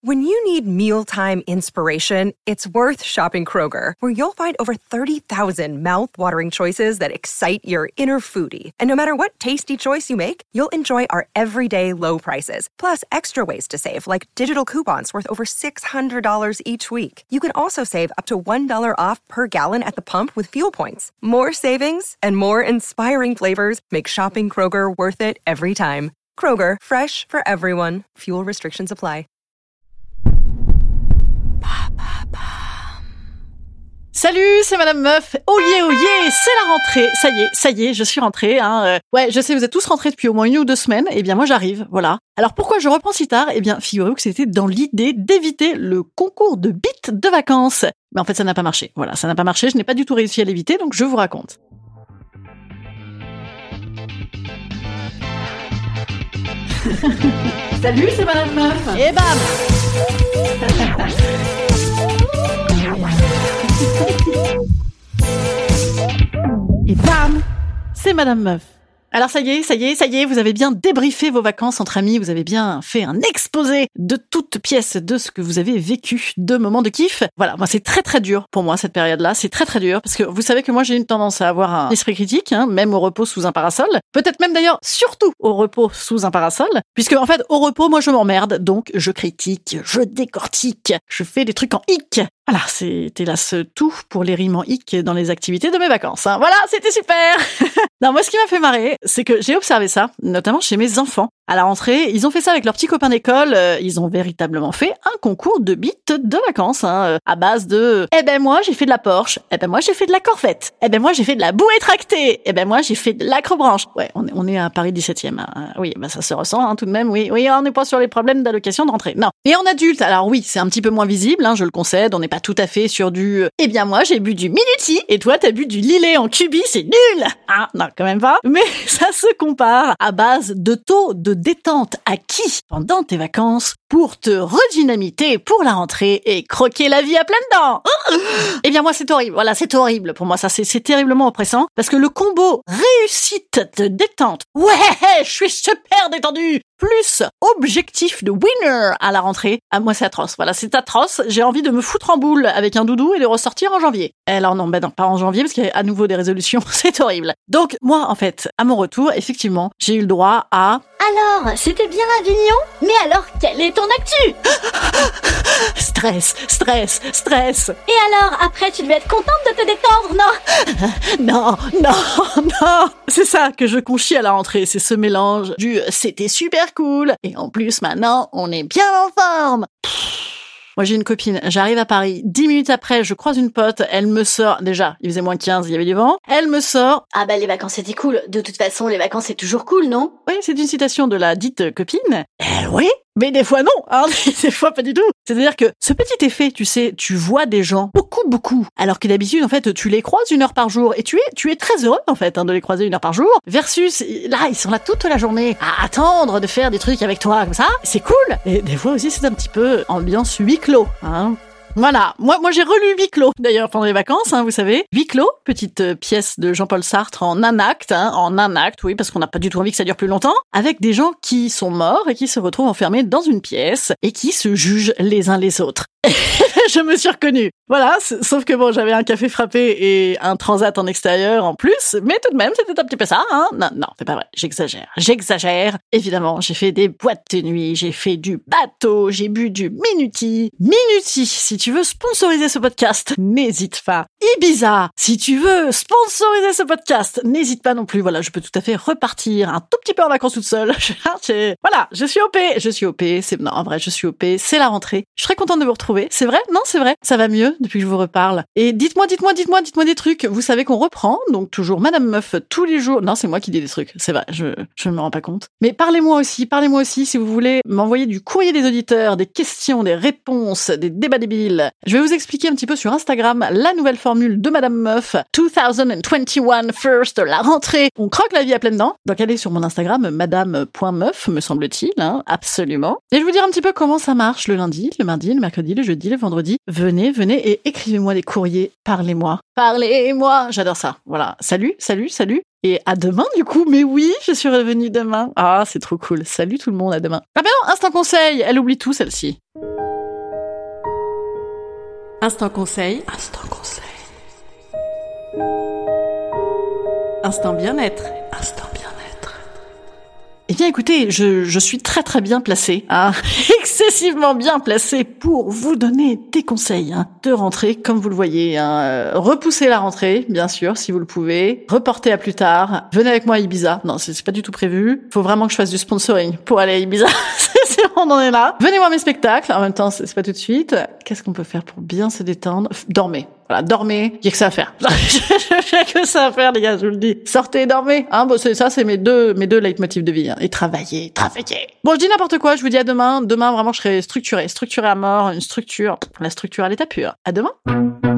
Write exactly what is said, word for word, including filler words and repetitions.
When you need mealtime inspiration, it's worth shopping Kroger, where you'll find over thirty thousand mouth-watering choices that excite your inner foodie. And no matter what tasty choice you make, you'll enjoy our everyday low prices, plus extra ways to save, like digital coupons worth over six hundred dollars each week. You can also save up to one dollar off per gallon at the pump with fuel points. More savings and more inspiring flavors make shopping Kroger worth it every time. Kroger, fresh for everyone. Fuel restrictions apply. Salut, c'est Madame Meuf. Oh yeah, oh yeah, c'est la rentrée. Ça y est, ça y est, je suis rentrée. Hein. Euh, ouais, je sais, vous êtes tous rentrés depuis au moins une ou deux semaines. Eh bien, moi, j'arrive, voilà. Alors, pourquoi je reprends si tard ? Eh bien, figurez-vous que c'était dans l'idée d'éviter le concours de beats de vacances. Mais en fait, ça n'a pas marché. Voilà, ça n'a pas marché. Je n'ai pas du tout réussi à l'éviter, donc je vous raconte. Salut, c'est Madame Meuf. Et bam. Et bam, c'est Madame Meuf. Alors ça y est, ça y est, ça y est, vous avez bien débriefé vos vacances entre amis, vous avez bien fait un exposé de toutes pièces de ce que vous avez vécu, de moments de kiff. Voilà, moi c'est très très dur pour moi cette période-là, c'est très très dur parce que vous savez que moi j'ai une tendance à avoir un esprit critique, hein, même au repos sous un parasol. Peut-être même d'ailleurs surtout au repos sous un parasol, puisque en fait au repos moi je m'emmerde, donc je critique, je décortique, je fais des trucs en hic. Voilà, c'était là ce tout pour les rimes en hic dans les activités de mes vacances. Hein. Voilà, c'était super. Non, moi ce qui m'a fait marrer, c'est que j'ai observé ça, notamment chez mes enfants. À la rentrée, ils ont fait ça avec leurs petits copains d'école. Euh, ils ont véritablement fait un concours de beats de vacances, hein, euh, à base de « Eh ben moi, j'ai fait de la Porsche. Eh ben moi, j'ai fait de la Corvette. Eh ben moi, j'ai fait de la bouée tractée. Eh ben moi, j'ai fait de l'acrobranche. » Ouais, on est, on est à Paris dix-septième. Hein. Oui, bah ça se ressent hein, tout de même. Oui, oui, on n'est pas sur les problèmes d'allocation de rentrée. Non. Et en adulte, alors oui, c'est un petit peu moins visible, hein, je le concède. On n'est pas tout à fait sur du « Eh bien moi, j'ai bu du Minuti et toi, t'as bu du Lillet en cubi, c'est nul !» Ah, non, quand même pas. Mais ça se compare à base de taux de détente acquis pendant tes vacances pour te redynamiter pour la rentrée et croquer la vie à pleines dents. Eh bien moi c'est horrible, voilà c'est horrible pour moi ça c'est, c'est terriblement oppressant parce que le combo réussite de détente, ouais je suis super détendu, plus objectif de winner à la rentrée, à moi c'est atroce, voilà c'est atroce, j'ai envie de me foutre en boule avec un doudou et de ressortir en janvier. Alors non, ben non pas en janvier parce qu'il y a à nouveau des résolutions, c'est horrible. Donc moi en fait, à mon retour, effectivement, j'ai eu le droit à... Alors, c'était bien Avignon ? Mais alors, quelle est ton actu ? Stress, stress, stress. Et alors, après, tu devais être contente de te détendre, non ? Non, non, non. C'est ça que je conchis à la rentrée, c'est ce mélange du « c'était super cool » et en plus, maintenant, on est bien en forme. Moi, j'ai une copine, j'arrive à Paris, dix minutes après, je croise une pote, elle me sort, déjà, il faisait moins quinze, il y avait du vent, elle me sort... Ah bah les vacances c'était cool, de toute façon les vacances c'est toujours cool, non ? Oui, c'est une citation de la dite copine. Eh oui, mais des fois non, hein, des fois pas du tout. C'est-à-dire que ce petit effet, tu sais, tu vois des gens beaucoup, beaucoup, alors que d'habitude, en fait, tu les croises une heure par jour, et tu es, tu es très heureux, en fait, hein, de les croiser une heure par jour, versus, là, ils sont là toute la journée à attendre de faire des trucs avec toi, comme ça, c'est cool. Et des fois aussi, c'est un petit peu ambiance huis clos, hein. Voilà, moi moi j'ai relu Huis clos d'ailleurs pendant les vacances, hein, vous savez. Huis clos, petite euh, pièce de Jean-Paul Sartre en un acte, hein, en un acte, oui, parce qu'on n'a pas du tout envie que ça dure plus longtemps, avec des gens qui sont morts et qui se retrouvent enfermés dans une pièce et qui se jugent les uns les autres. Je me suis reconnue. Voilà, sauf que bon, j'avais un café frappé et un transat en extérieur en plus, mais tout de même, c'était un petit peu ça, hein. Non, non, c'est pas vrai, j'exagère, j'exagère. Évidemment, j'ai fait des boîtes de nuit, j'ai fait du bateau, j'ai bu du Minuti. Minuti, si tu veux sponsoriser ce podcast, n'hésite pas. Ibiza, si tu veux sponsoriser ce podcast, n'hésite pas non plus. Voilà, je peux tout à fait repartir un tout petit peu en vacances toute seule. Voilà, je suis O P, je suis O P, c'est, non, en vrai, je suis O P, c'est la rentrée. Je serais contente de vous retrouver. C'est vrai? Non, c'est vrai. Ça va mieux depuis que je vous reparle. Et dites-moi, dites-moi, dites-moi, dites-moi des trucs. Vous savez qu'on reprend, donc toujours Madame Meuf tous les jours. Non, c'est moi qui dis des trucs. C'est vrai, je, je ne me rends pas compte. Mais parlez-moi aussi, parlez-moi aussi si vous voulez m'envoyer du courrier des auditeurs, des questions, des réponses, des débats débiles. Je vais vous expliquer un petit peu sur Instagram la nouvelle formule de Madame Meuf. deux mille vingt et un first, la rentrée. On croque la vie à pleines dents. Donc allez sur mon Instagram, madame point meuf, me semble-t-il, hein, absolument. Et je vais vous dire un petit peu comment ça marche le lundi, le mardi, le mercredi, le jeudi, le vendredi. Venez, venez et écrivez-moi des courriers. Parlez-moi. Parlez-moi. J'adore ça. Voilà. Salut, salut, salut. Et à demain, du coup. Mais oui, je suis revenue demain. Ah, c'est trop cool. Salut tout le monde, à demain. Ah ben non, instant conseil. Elle oublie tout, celle-ci. Instant conseil. Instant conseil. Instant bien-être. Instant bien-être. Eh bien, écoutez, je, je suis très très bien placée, hein, excessivement bien placée pour vous donner des conseils hein, de rentrée, comme vous le voyez. Hein. Euh, repoussez la rentrée, bien sûr, si vous le pouvez. Reportez à plus tard. Venez avec moi à Ibiza. Non, c'est, c'est pas du tout prévu. Faut vraiment que je fasse du sponsoring pour aller à Ibiza. C'est bon, on en est là. Venez voir mes spectacles. En même temps, c'est, c'est pas tout de suite. Qu'est-ce qu'on peut faire pour bien se détendre? Dormez. Voilà, dormez. Il y a que ça à faire. Il y a que ça à faire, les gars, je vous le dis. Sortez, dormez. Hein, bon, c'est ça, c'est mes deux, mes deux leitmotifs de vie. Hein. Et travaillez, travaillez. Bon, je dis n'importe quoi. Je vous dis à demain. Demain, vraiment, je serai structurée. Structurée à mort. Une structure. La structure à l'état pur. À demain.